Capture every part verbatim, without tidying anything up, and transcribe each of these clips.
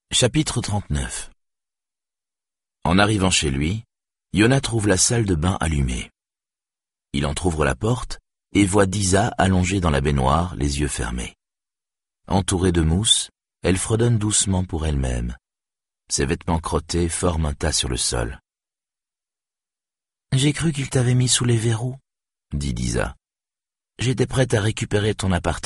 Chapitre trente-neuf. En arrivant chez lui, Yona trouve la salle de bain allumée. Il entr'ouvre la porte et voit Disa allongée dans la baignoire, les yeux fermés. Entourée de mousse, elle fredonne doucement pour elle-même. Ses vêtements crottés forment un tas sur le sol. « J'ai cru qu'il t'avait mis sous les verrous, » dit Disa. « J'étais prête à récupérer ton appartement. »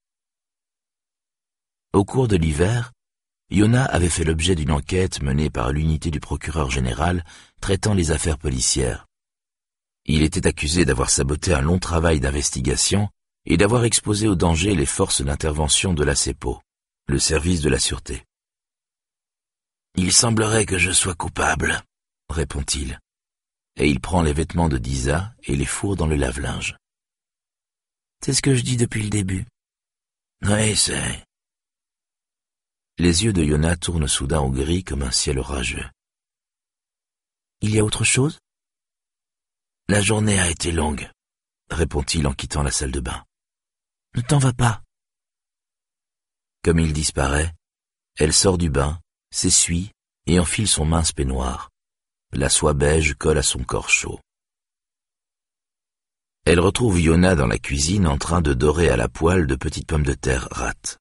Au cours de l'hiver, Yona avait fait l'objet d'une enquête menée par l'unité du procureur général traitant les affaires policières. Il était accusé d'avoir saboté un long travail d'investigation et d'avoir exposé au danger les forces d'intervention de la CEPO, le service de la sûreté. « Il semblerait que je sois coupable, » répond-il, et il prend les vêtements de Disa et les fourre dans le lave-linge. « C'est ce que je dis depuis le début. »« Oui, c'est... » Les yeux de Yona tournent soudain au gris comme un ciel orageux. « Il y a autre chose ?»« La journée a été longue, » répond-il en quittant la salle de bain. « Ne t'en va pas. » Comme il disparaît, elle sort du bain, s'essuie et enfile son mince peignoir. La soie beige colle à son corps chaud. Elle retrouve Yona dans la cuisine en train de dorer à la poêle de petites pommes de terre rates.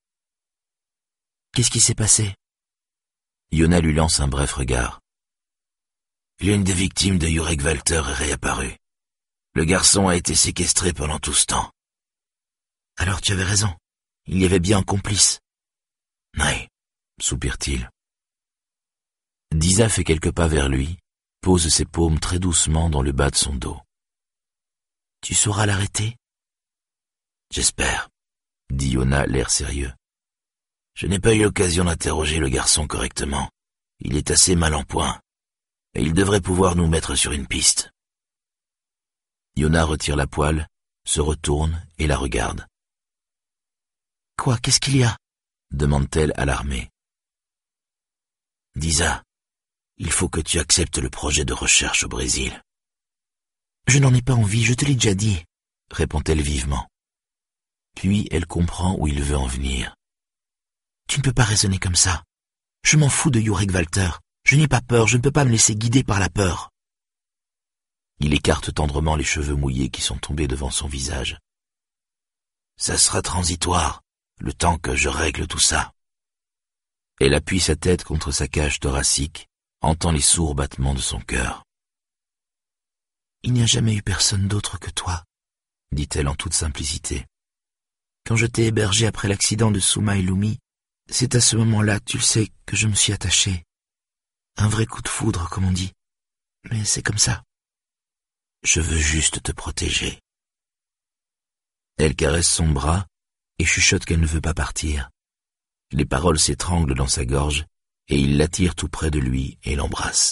« Qu'est-ce qui s'est passé ?» Yona lui lance un bref regard. L'une des victimes de Jurek Walter est réapparue. Le garçon a été séquestré pendant tout ce temps. Alors tu avais raison. Il y avait bien un complice. Oui, soupire-t-il. Disa fait quelques pas vers lui, pose ses paumes très doucement dans le bas de son dos. Tu sauras l'arrêter ? J'espère, dit Yona, l'air sérieux. Je n'ai pas eu l'occasion d'interroger le garçon correctement. Il est assez mal en point. Et il devrait pouvoir nous mettre sur une piste. Yona retire la poêle, se retourne et la regarde. « Quoi, qu'est-ce qu'il y a ?» demande-t-elle alarmée. « Disa, il faut que tu acceptes le projet de recherche au Brésil. »« Je n'en ai pas envie, je te l'ai déjà dit, » répond-elle vivement. Puis elle comprend où il veut en venir. Tu ne peux pas raisonner comme ça. Je m'en fous de Jurek Walter. Je n'ai pas peur, je ne peux pas me laisser guider par la peur. Il écarte tendrement les cheveux mouillés qui sont tombés devant son visage. Ça sera transitoire, le temps que je règle tout ça. Elle appuie sa tête contre sa cage thoracique, entend les sourds battements de son cœur. Il n'y a jamais eu personne d'autre que toi, dit-elle en toute simplicité. Quand je t'ai hébergé après l'accident de Souma et Lumi, c'est à ce moment-là, tu le sais, que je me suis attaché. Un vrai coup de foudre, comme on dit. Mais c'est comme ça. Je veux juste te protéger. Elle caresse son bras et chuchote qu'elle ne veut pas partir. Les paroles s'étranglent dans sa gorge et il l'attire tout près de lui et l'embrasse.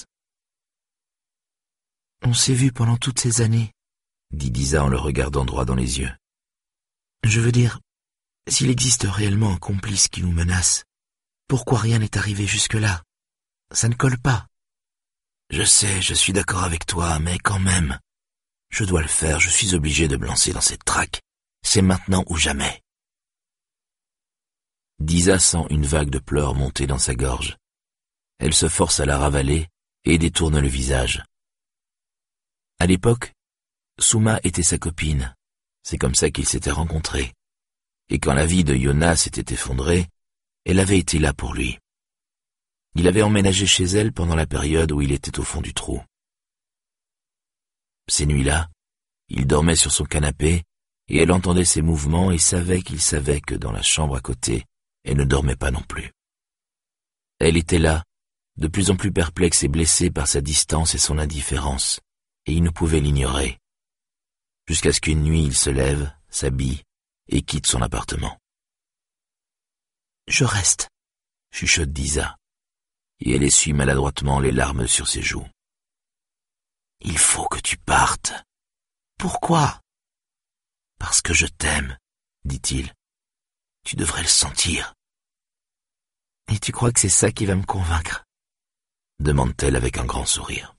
On s'est vus pendant toutes ces années, dit Disa en le regardant droit dans les yeux. Je veux dire, s'il existe réellement un complice qui nous menace, pourquoi rien n'est arrivé jusque-là? Ça ne colle pas. Je sais, je suis d'accord avec toi, mais quand même. Je dois le faire, je suis obligé de me lancer dans cette traque. C'est maintenant ou jamais. Disa sent une vague de pleurs monter dans sa gorge. Elle se force à la ravaler et détourne le visage. À l'époque, Souma était sa copine. C'est comme ça qu'ils s'étaient rencontrés. Et quand la vie de Yona s'était effondrée, elle avait été là pour lui. Il avait emménagé chez elle pendant la période où il était au fond du trou. Ces nuits-là, il dormait sur son canapé et elle entendait ses mouvements et savait qu'il savait que dans la chambre à côté, elle ne dormait pas non plus. Elle était là, de plus en plus perplexe et blessée par sa distance et son indifférence, et il ne pouvait l'ignorer. Jusqu'à ce qu'une nuit il se lève, s'habille et quitte son appartement. « Je reste », chuchote Disa, et elle essuie maladroitement les larmes sur ses joues. « Il faut que tu partes. »« Pourquoi ?»« Parce que je t'aime, » dit-il. « Tu devrais le sentir. »« Et tu crois que c'est ça qui va me convaincre ?» demande-t-elle avec un grand sourire.